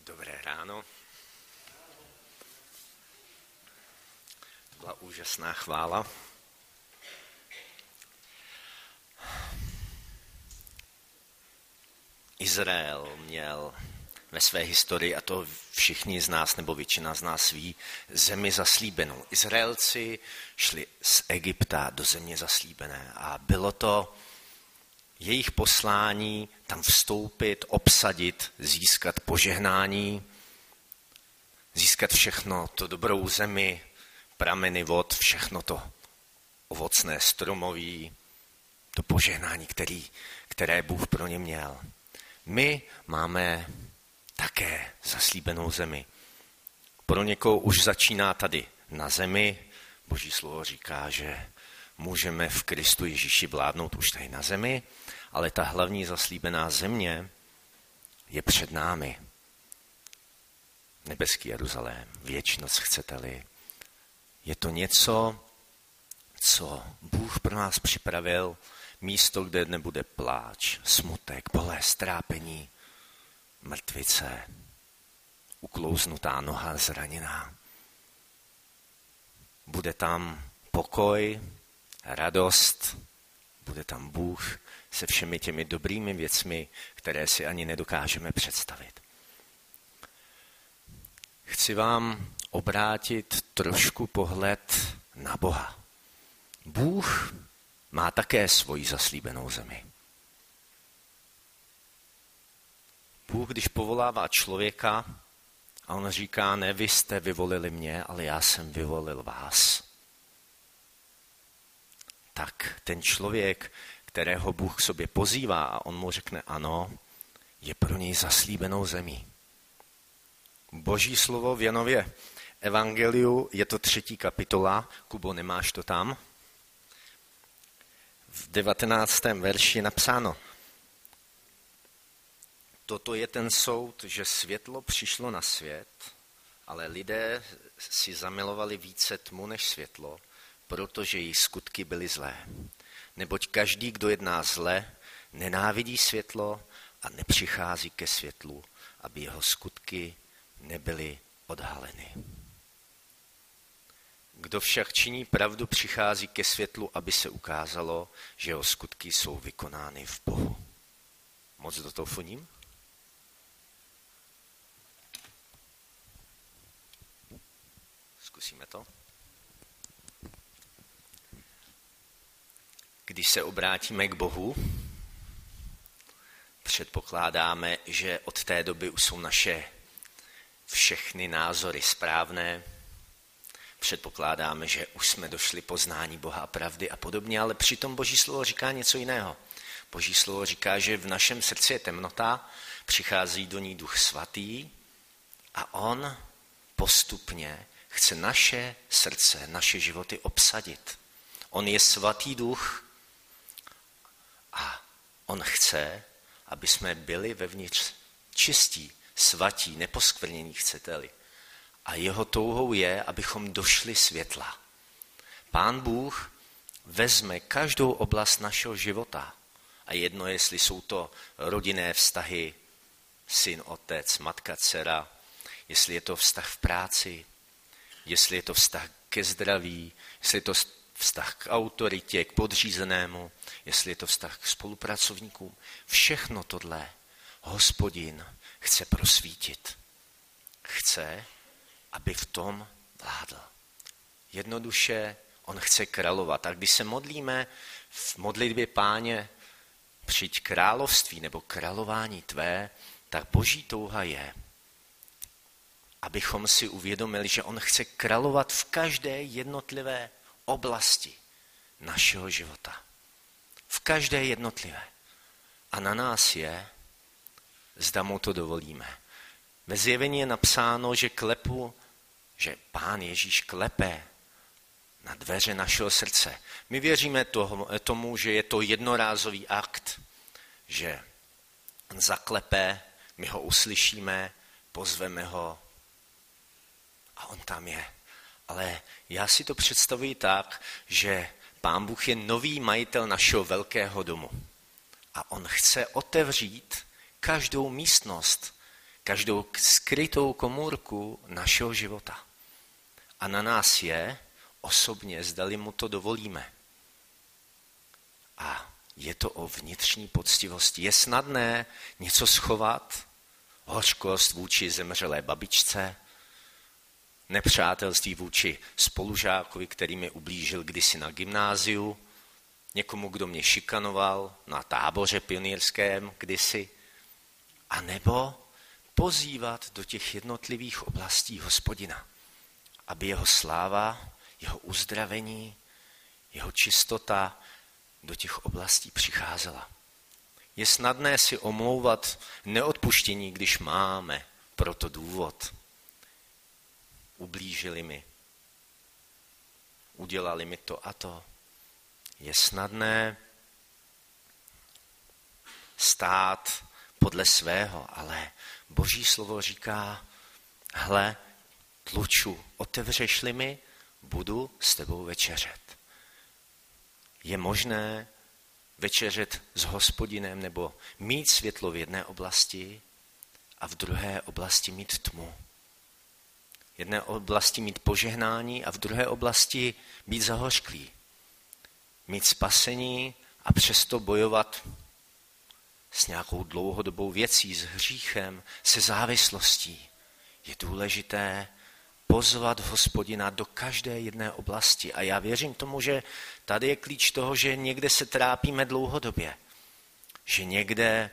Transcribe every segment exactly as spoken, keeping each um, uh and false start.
Dobré ráno. To byla úžasná chvála. Izrael měl ve své historii, a to všichni z nás, nebo většina z nás ví, zemi zaslíbenou. Izraelci šli z Egypta do země zaslíbené a bylo to jejich poslání tam vstoupit, obsadit, získat požehnání, získat všechno, to dobrou zemi, prameny vod, všechno to ovocné, stromoví, to požehnání, který, které Bůh pro ně měl. My máme také zaslíbenou zemi. Pro někoho už začíná tady na zemi. Boží slovo říká, že můžeme v Kristu Ježíši vládnout už tady na zemi, ale ta hlavní zaslíbená země je před námi. Nebeský Jeruzalém, věčnost chcete-li. Je to něco, co Bůh pro nás připravil, místo, kde nebude pláč, smutek, bolest, trápení, mrtvice, uklouznutá noha zraněná. Bude tam pokoj, radost, bude tam Bůh se všemi těmi dobrými věcmi, které si ani nedokážeme představit. Chci vám obrátit trošku pohled na Boha. Bůh má také svoji zaslíbenou zemi. Bůh, když povolává člověka a on říká, ne, vy jste vyvolili mě, ale já jsem vyvolil vás. Tak ten člověk, kterého Bůh k sobě pozývá a on mu řekne ano, je pro něj zaslíbenou zemí. Boží slovo v Janově evangeliu, je to třetí kapitola, Kubo, nemáš to tam? V devatenáctém verši je napsáno, toto je ten soud, že světlo přišlo na svět, ale lidé si zamilovali více tmu než světlo, protože jejich skutky byly zlé. Neboť každý, kdo jedná zle, nenávidí světlo a nepřichází ke světlu, aby jeho skutky nebyly odhaleny. Kdo však činí pravdu, přichází ke světlu, aby se ukázalo, že jeho skutky jsou vykonány v Bohu. Moc do toho funím? Zkusíme to. Když se obrátíme k Bohu, předpokládáme, že od té doby už jsou naše všechny názory správné, předpokládáme, že už jsme došli poznání Boha a pravdy a podobně, ale přitom Boží slovo říká něco jiného. Boží slovo říká, že v našem srdci je temnota, přichází do ní Duch Svatý a on postupně chce naše srdce, naše životy obsadit. On je svatý duch a on chce, aby jsme byli vevnitř čistí, svatí, neposkvrnění, chcete-li. A jeho touhou je, abychom došli světla. Pán Bůh vezme každou oblast našeho života. A jedno, jestli jsou to rodinné vztahy, syn, otec, matka, dcera, jestli je to vztah v práci, jestli je to vztah ke zdraví, jestli je to vztah k autoritě, k podřízenému, jestli je to vztah k spolupracovníkům. Všechno tohle Hospodin chce prosvítit. Chce, aby v tom vládl. Jednoduše on chce královat. A když se modlíme v modlitbě Páně, přijď království nebo králování tvé, tak Boží touha je, abychom si uvědomili, že on chce královat v každé jednotlivé oblasti našeho života. V každé jednotlivé. A na nás je, zda mu to dovolíme. Ve Zjevení je napsáno, že klepu, že Pán Ježíš klepe na dveře našeho srdce. My věříme tomu, že je to jednorázový akt, že on zaklepe, my ho uslyšíme, pozveme ho a on tam je. Ale já si to představuji tak, že Pán Bůh je nový majitel našeho velkého domu. A on chce otevřít každou místnost, každou skrytou komůrku našeho života. A na nás je osobně, zdali mu to dovolíme. A je to o vnitřní poctivosti. Je snadné něco schovat, hořkost vůči zemřelé babičce, nepřátelství vůči spolužákovi, který mi ublížil kdysi na gymnáziu, někomu, kdo mě šikanoval na táboře pionýrském kdysi, a nebo pozývat do těch jednotlivých oblastí Hospodina, aby jeho sláva, jeho uzdravení, jeho čistota do těch oblastí přicházela. Je snadné si omlouvat neodpuštění, když máme proto důvod. Ublížili mi, udělali mi to a to. Je snadné stát podle svého, ale Boží slovo říká, hle, tluču, otevřeš-li mi, budu s tebou večeřet. Je možné večeřet s Hospodinem nebo mít světlo v jedné oblasti a v druhé oblasti mít tmu. V jedné oblasti mít požehnání a v druhé oblasti být zahořklý. Mít spasení a přesto bojovat s nějakou dlouhodobou věcí, s hříchem, se závislostí. Je důležité pozvat Hospodina do každé jedné oblasti. A já věřím tomu, že tady je klíč toho, že někde se trápíme dlouhodobě. Že někde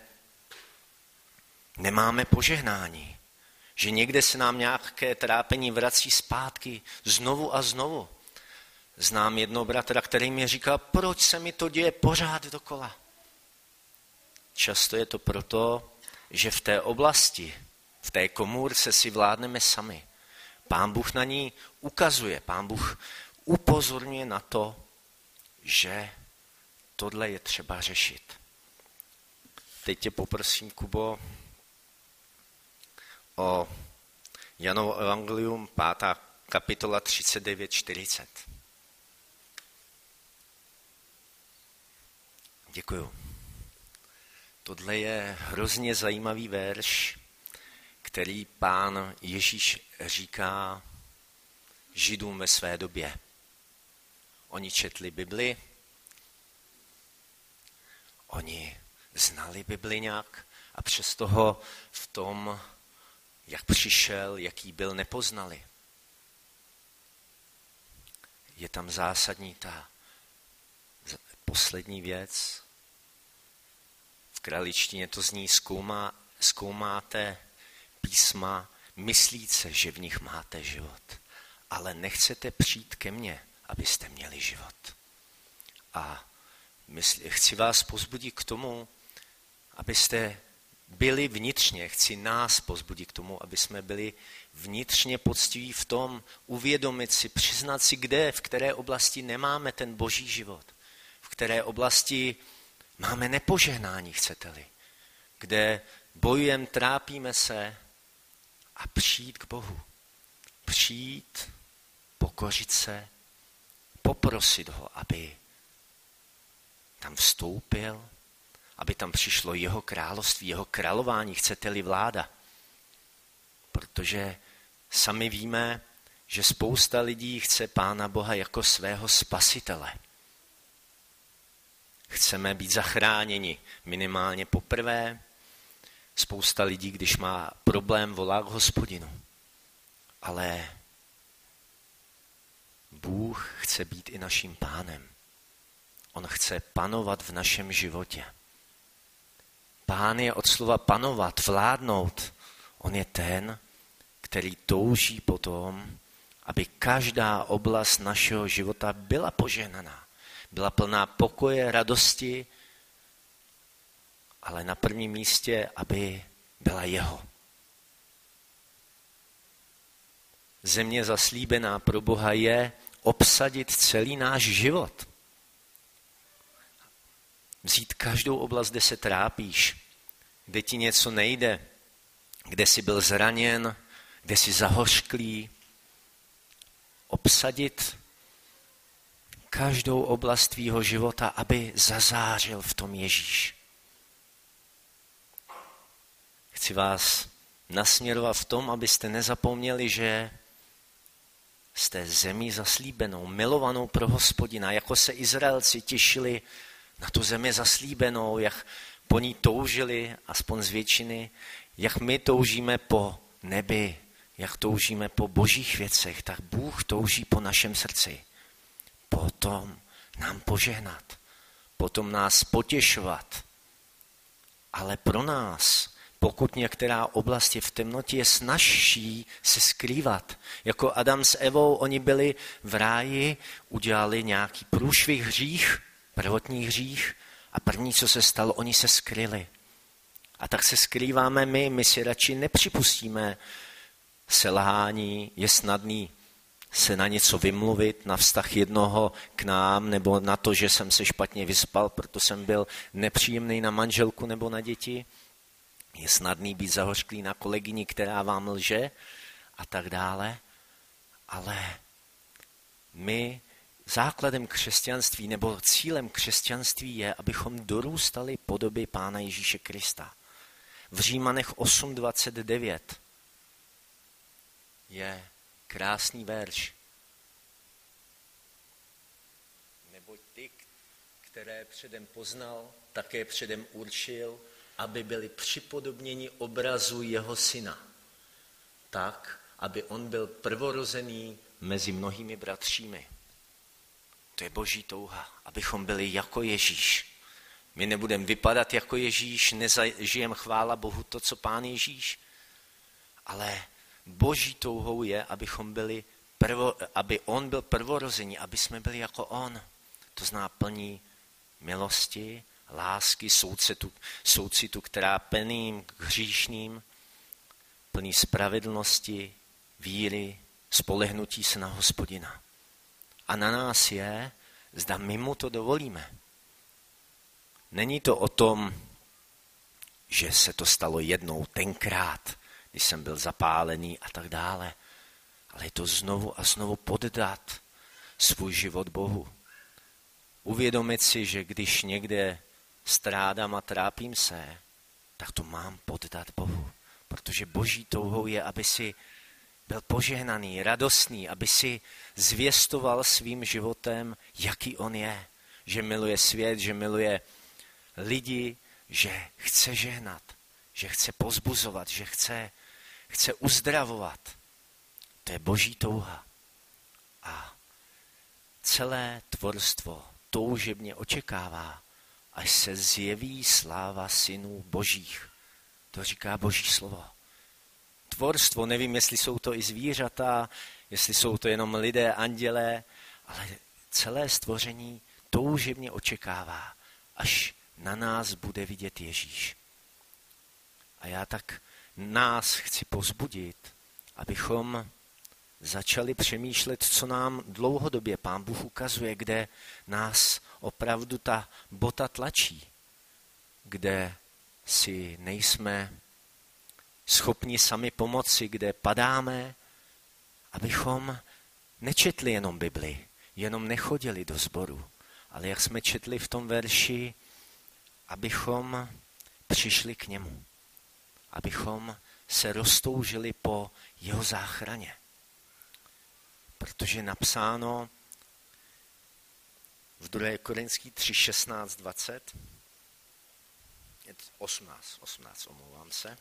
nemáme požehnání. Že někde se nám nějaké trápení vrací zpátky znovu a znovu. Znám jednoho bratra, který mi říkal, proč se mi to děje pořád dokola. Často je to proto, že v té oblasti, v té komůrce si vládneme sami. Pán Bůh na ní ukazuje, Pán Bůh upozorňuje na to, že tohle je třeba řešit. Teď tě poprosím, Kubo, o Janovo evangelium, pátá kapitola třicet devět čtyřicet. Děkuju. Tohle je hrozně zajímavý verš, který Pán Ježíš říká Židům ve své době. Oni četli Bibli, oni znali Bibli nějak a přesto ho v tom, jak přišel, jaký byl, nepoznali. Je tam zásadní ta poslední věc. V kraličtině to zní, zkoumá, zkoumáte písma, myslíce, že v nich máte život. Ale nechcete přijít ke mně, abyste měli život. A mysl, chci vás pozbudit k tomu, abyste byli vnitřně, chci nás pozbudit k tomu, aby jsme byli vnitřně poctiví v tom, uvědomit si, přiznat si, kde, v které oblasti nemáme ten boží život. V které oblasti máme nepožehnání, chcete-li. Kde bojujeme, trápíme se a přijít k Bohu. Přijít, pokořit se, poprosit ho, aby tam vstoupil, aby tam přišlo jeho království, jeho králování, chcete-li vláda. Protože sami víme, že spousta lidí chce Pána Boha jako svého spasitele. Chceme být zachráněni minimálně poprvé. Spousta lidí, když má problém, volá k Hospodinu. Ale Bůh chce být i naším pánem. On chce panovat v našem životě. Pán je od slova panovat, vládnout. On je ten, který touží potom, aby každá oblast našeho života byla požehnaná. Byla plná pokoje, radosti, ale na prvním místě, aby byla jeho. Země zaslíbená pro Boha je obsadit celý náš život. Vzít každou oblast, kde se trápíš, kde ti něco nejde, kde jsi byl zraněn, kde jsi zahořklý. Obsadit každou oblast tvýho života, aby zazářil v tom Ježíš. Chci vás nasměrovat v tom, abyste nezapomněli, že jste zemí zaslíbenou, milovanou pro Hospodina, jako se Izraelci těšili na tu zemi zaslíbenou, jak po ní toužili, aspoň z většiny, jak my toužíme po nebi, jak toužíme po božích věcech, tak Bůh touží po našem srdci. Potom nám požehnat, potom nás potěšovat. Ale pro nás, pokud některá oblast je v temnotě, je snazší se skrývat. Jako Adam s Evou, oni byli v ráji, udělali nějaký průšvih hřích, prvotní hřích a první, co se stalo, oni se skryli. A tak se skrýváme my, my si radši nepřipustíme selhání, je snadný se na něco vymluvit, na vztah jednoho k nám, nebo na to, že jsem se špatně vyspal, proto jsem byl nepříjemný na manželku nebo na děti. Je snadný být zahořklý na kolegyni, která vám lže a tak dále. Ale my základem křesťanství nebo cílem křesťanství je, abychom dorůstali podoby Pána Ježíše Krista. V Římanech osm dvacet devět je krásný verš. Neboť ty, které předem poznal, také předem určil, aby byli připodobněni obrazu jeho syna. Tak, aby on byl prvorozený mezi mnohými bratřími. To je boží touha, abychom byli jako Ježíš. My nebudeme vypadat jako Ježíš, nezažijeme chvála Bohu to, co Pán Ježíš, ale boží touhou je, abychom byli prvo, aby on byl prvorozený, aby jsme byli jako on. To zná plní milosti, lásky, soucitu, soucitu k trápeným, k hříšným, plný spravedlnosti, víry, spolehnutí se na Hospodina. A na nás je, zda my mu to dovolíme. Není to o tom, že se to stalo jednou tenkrát, když jsem byl zapálený a tak dále, ale je to znovu a znovu poddat svůj život Bohu. Uvědomit si, že když někde strádám a trápím se, tak to mám poddat Bohu. Protože boží touhou je, aby si byl požehnaný, radostný, aby si zvěstoval svým životem, jaký on je. Že miluje svět, že miluje lidi, že chce žehnat, že chce pozbuzovat, že chce, chce uzdravovat. To je boží touha. A celé tvorstvo toužebně očekává, až se zjeví sláva synů božích. To říká boží slovo. Tvorstvo, nevím, jestli jsou to i zvířata, jestli jsou to jenom lidé, andělé, ale celé stvoření toužebně očekává, až na nás bude vidět Ježíš. A já tak nás chci povzbudit, abychom začali přemýšlet, co nám dlouhodobě Pán Bůh ukazuje, kde nás opravdu ta bota tlačí, kde si nejsme schopni sami pomoci, kde padáme, abychom nečetli jenom Bibli, jenom nechodili do sboru, ale jak jsme četli v tom verši, abychom přišli k němu, abychom se roztoužili po jeho záchraně. Protože je napsáno v druhé Korinský tři šestnáct dvacet, osmnáct, osmnáct, omlouvám se.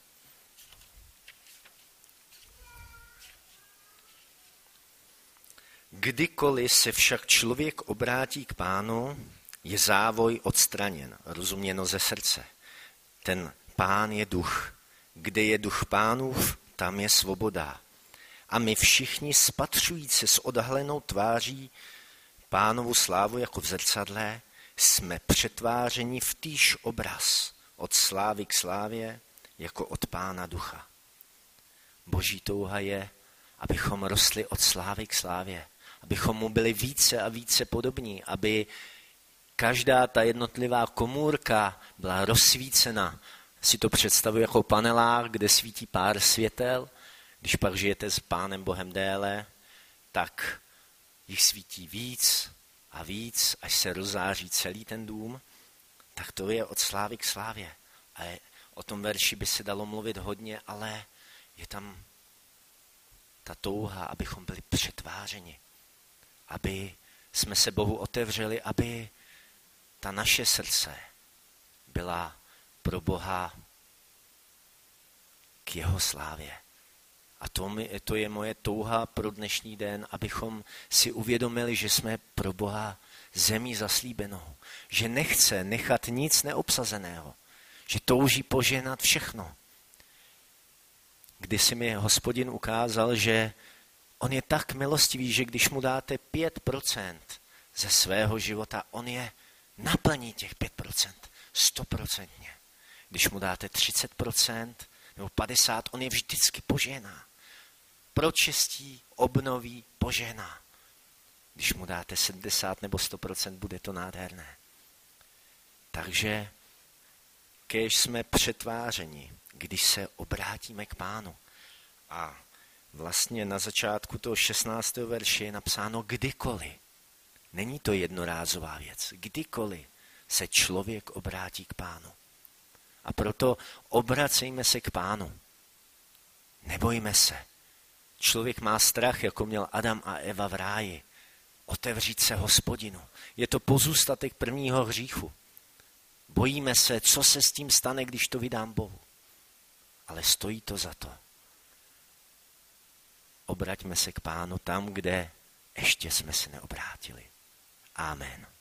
Kdykoliv se však člověk obrátí k Pánu, je závoj odstraněn, rozuměno ze srdce. Ten Pán je duch. Kde je duch Pánův, tam je svoboda. A my všichni spatřujíc se s odhalenou tváří Pánovu slávu jako v zrcadle, jsme přetvářeni v týž obraz od slávy k slávě, jako od Pána ducha. Boží touha je, abychom rostli od slávy k slávě, abychom mu byli více a více podobní, aby každá ta jednotlivá komůrka byla rozsvícena. Si to představuji jako panelák, kde svítí pár světel. Když pak žijete s Pánem Bohem déle, tak jich svítí víc a víc, až se rozzáří celý ten dům. Tak to je od slávy k slávě. A o tom verši by se dalo mluvit hodně, ale Je tam ta touha, abychom byli přetvářeni, aby jsme se Bohu otevřeli, aby ta naše srdce byla pro Boha k jeho slávě. A to, mi, to je moje touha pro dnešní den, abychom si uvědomili, že jsme pro Boha zemí zaslíbenou. Že nechce nechat nic neobsazeného. Že touží požehnat všechno. Kdysi mi Hospodin ukázal, že on je tak milostivý, že když mu dáte pět procent ze svého života, on je naplní těch pět procent. Stoprocentně. Když mu dáte třicet procent nebo padesát procent, on je vždycky požehná. Pročistí, obnoví, požehná. Když mu dáte sedmdesát nebo sto procent, bude to nádherné. Takže kéž jsme přetvářeni, když se obrátíme k Pánu. A vlastně na začátku toho šestnáctého verše je napsáno kdykoliv. Není to jednorázová věc. Kdykoliv se člověk obrátí k Pánu. A proto obracejme se k Pánu. Nebojme se. Člověk má strach, jako měl Adam a Eva v ráji. Otevřít se Hospodinu. Je to pozůstatek prvního hříchu. Bojíme se, co se s tím stane, když to vydám Bohu. Ale stojí to za to. Obraťme se k Pánu tam, kde ještě jsme se neobrátili. Amen.